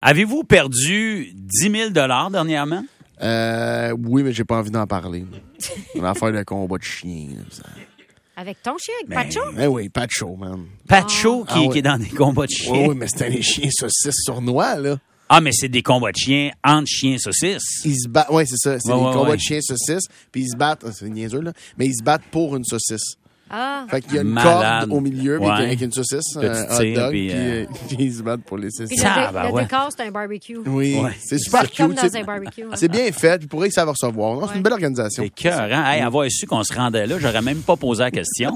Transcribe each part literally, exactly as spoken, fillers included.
Avez-vous perdu dix mille dollars dernièrement? Euh, oui, mais j'ai pas envie d'en parler. On va faire le combat de chien. Là, ça. Avec ton chien, avec Ben, Pacho? Ben oui, Pacho, man. Pacho qui, Ah, oui. qui est dans des combats de chiens. Oui, oui, mais c'était les chiens saucisses sournois, là. Ah, mais c'est des combats de chiens entre chiens saucisses. Ils se battent. Oui, c'est ça. C'est Ouais, des ouais, combats ouais. de chiens saucisses. Puis ils se battent. C'est niaiseux, là. Mais ils se battent pour une saucisse. Ah. Fait qu'il y a une Malade. corde au milieu Ouais. avec, avec une saucisse, Que tu euh, hot tires, dog, puis, puis, euh, euh, puis ils se battent pour les Puis saucisses. le, Ah, dé- ben le ouais. décor, c'est un barbecue. Oui, Ouais. c'est super C'est comme cute. dans c'est- un barbecue. hein. C'est bien fait, puis pour eux, ça va recevoir. Non, c'est Ouais. une belle organisation. C'est cœur, hein? Hey, avoir su qu'on se rendait là, j'aurais même pas posé la question.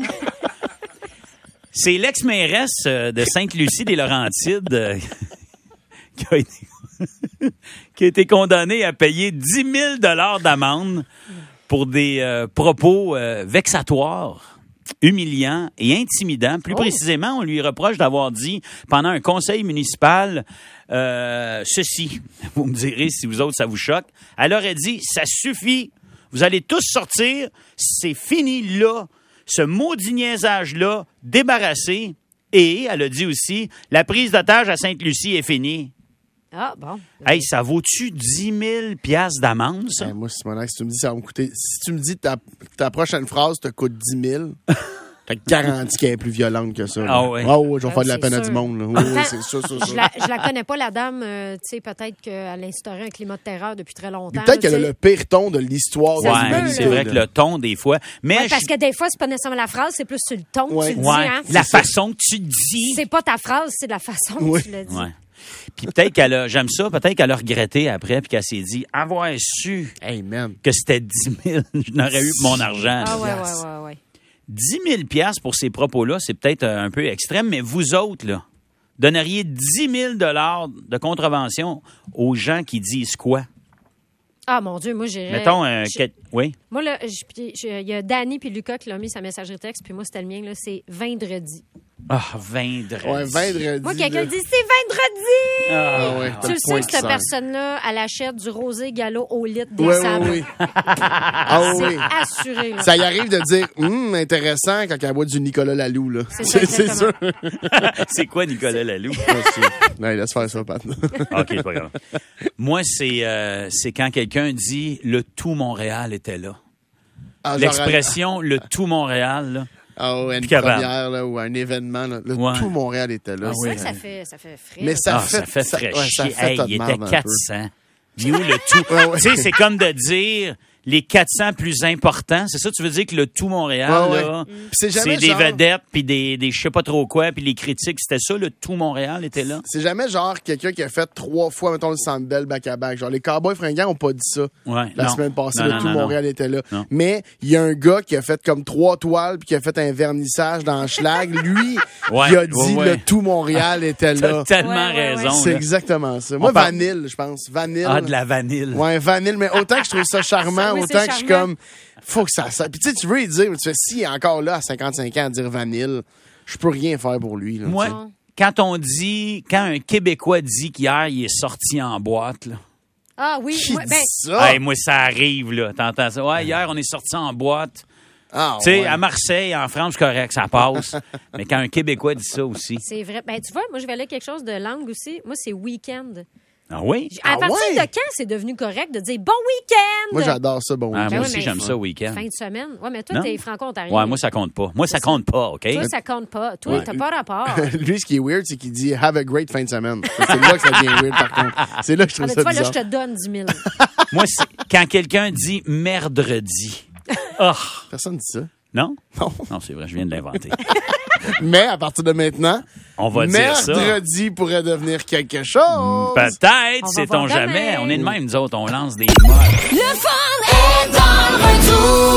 C'est l'ex-mairesse euh, de Sainte-Lucie-des-Laurentides euh, qui, a été, qui a été condamnée à payer dix mille dollars d'amende pour des euh, propos euh, vexatoires, humiliants et intimidants. Plus Oh. précisément, on lui reproche d'avoir dit pendant un conseil municipal euh, ceci. Vous me direz si vous autres, ça vous choque. Elle aurait dit, ça suffit, vous allez tous sortir, c'est fini là. Ce maudit niaisage-là, débarrassé. Et, elle a dit aussi, la prise d'otage à Sainte-Lucie est finie. Ah, bon. Hey, ça vaut-tu dix mille piastres d'amende, ça? Ben, moi, Simonac, si tu me dis ça va me coûter. Si tu me dis ta, ta prochaine phrase te coûte dix mille, t'as garanti qu'elle est plus violente que ça. là. Ah ouais. Ah ouais, je vais Ah, faire de la c'est peine à sûr. du monde. Là. Oui, oui, Attends, c'est ça, ça, Je ça. la, je la connais pas, la dame. euh, tu sais, peut-être qu'elle a instauré un climat de terreur depuis très longtemps. Puis peut-être là, qu'elle a tu sais. le pire ton de l'histoire de Ça se Ouais, peut, l'humanité. c'est vrai là. que le ton, des fois. Mais Ouais, parce je- que des fois, c'est pas nécessairement la phrase, c'est plus sur le ton Ouais. que tu le dis. ouais, Hein? la C'est- façon que tu dis. C'est pas ta phrase, c'est la façon Oui. que tu l'as dit. Ouais. Puis peut-être qu'elle a, j'aime ça, peut-être qu'elle a regretté après, puis qu'elle s'est dit, avoir su Hey, man. que c'était dix mille, je n'aurais eu mon argent. Ah, ouais, Yes. ouais, ouais, ouais. dix mille piastres pour ces propos-là, c'est peut-être un peu extrême, mais vous autres, là, donneriez dix mille dollars de contravention aux gens qui disent quoi? Ah, mon Dieu, moi, j'irais. Mettons, un... je- oui? Moi, là, je- puis, je- il y a Danny puis Lucas qui l'ont mis sa messagerie texte, puis moi, c'était le mien, là, c'est vendredi. Ah, vendredi. Ouais, vendredi. Moi, quelqu'un là. dit, c'est vendredi! Ah ouais, t'as Tu le le point sais que qui cette sort. personne-là, elle achète du rosé gallo au litre des Ouais, sables. oui, oui. Ah oui. C'est assuré, là. Ça y arrive de dire, hum, intéressant quand elle boit du Nicolas Laloux, là. C'est ça, C'est exactement. sûr. C'est quoi, Nicolas Laloux? Non, laisse faire ça, Pat. OK, c'est pas grave. Moi, c'est, euh, c'est quand quelqu'un dit « le tout Montréal était là Ah, ». genre, L'expression « le tout Montréal », là. Ah ouais, une Plus capable. première, là, ou un événement, là. Là, Ouais. tout Montréal était là. Ah C'est oui, vrai que ça ouais. fait, ça fait frais. Mais ça Ah, fait, ça fait ça- fraîcher. ouais, ça fait Hey, tas de il merde était un peu. quatre cents. Il est où le tout? Ouais, ouais. Tu sais, c'est comme de dire les quatre cents plus importants. C'est ça, tu veux dire que le tout Montréal, Ouais, ouais. là, Puis c'est jamais c'est des genre- vedettes, puis des, des je sais pas trop quoi, puis les critiques, c'était ça, le tout Montréal était là? C'est jamais genre quelqu'un qui a fait trois fois, mettons, le Centre Bell back-à-back. Genre, les Cowboys fringants ont pas dit ça. Ouais, La non. semaine passée, Non, le non, tout non, Montréal était là. Non. Mais il y a un gars qui a fait comme trois toiles puis qui a fait un vernissage dans le schlag. Lui, Ouais, il a dit ouais, ouais. le tout Montréal était là. T'as tellement Ouais, ouais, ouais. raison. C'est là. exactement ça. Moi, parle- vanille, je pense. Vanille. Ah, de la vanille. Ouais, vanille. Mais autant que je trouve ça charmant, Oui, c'est autant que je suis charmant. comme, faut que ça, ça. Puis tu sais, tu veux lui dire, tu fais, s'il est encore là à cinquante-cinq ans à dire vanille, je peux rien faire pour lui, là. Moi, Non. quand on dit, quand un Québécois dit qu'hier, il est sorti en boîte, là. Ah oui, Qui moi, dit ben, ça? Hey, moi, ça arrive, là. T'entends ça? Ouais, hier, on est sorti en boîte. Ah, Tu sais, ouais. à Marseille, en France, c'est correct, ça passe. Mais quand un Québécois dit ça aussi. c'est vrai. Ben, tu vois, moi, je vais aller quelque chose de langue aussi. Moi, c'est week-end. Ah oui? À Ah partir ouais? de quand c'est devenu correct de dire bon week-end? Moi, j'adore ça, bon. Ah, week-end. moi oui, aussi, mais- j'aime ça, week-end. Fin de semaine. Ouais, mais toi, Non? t'es franco-ontarien. Ouais, moi, ça compte pas. Moi, ça compte pas, OK? Toi, ça compte pas. Toi, Ouais. t'as pas rapport. Lui, ce qui est weird, c'est qu'il dit have a great fin de semaine. C'est là que ça devient weird, par contre. C'est là que je Ah, trouve mais tu ça vois, là, bizarre. je te donne dix mille. Moi, c'est quand quelqu'un dit merdredi. Ah! Personne dit ça. Non? Non. Non, c'est vrai, je viens de l'inventer. Mais à partir de maintenant, On va dire ça. mercredi pourrait devenir quelque chose. Peut-être, On va sait-on voir jamais. demain. On est de même, nous autres, on lance des modes. Le fun est dans le retour.